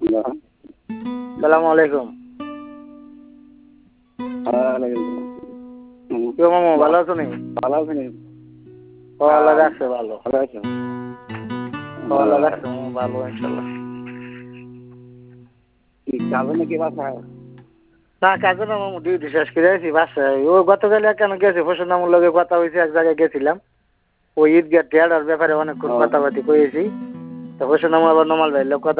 সালাম আলাইকুম। কেউ মামু ভালো আছো নি? ভালো আছেন? আল্লাহ রাখছে ভালো। ভালো আছেন? আল্লাহ রাখছে ভালো ইনশাল্লাহ। যাবে নাকি বাসায়? না কাজে না মামু, ডিউটি শেষ করে আছি বাসায়। ও গতকাল কেন গেছে ফসল নামুর লগে কথা হয়েছে, এক জায়গায় গেছিলাম। ওই ঈদগাহ টেয়ার ব্যাপারে অনেকক্ষণ কথাবার্তি কয়েছি। তো ফসল নামু আবার নমাল ভাইয়ের লোক কথা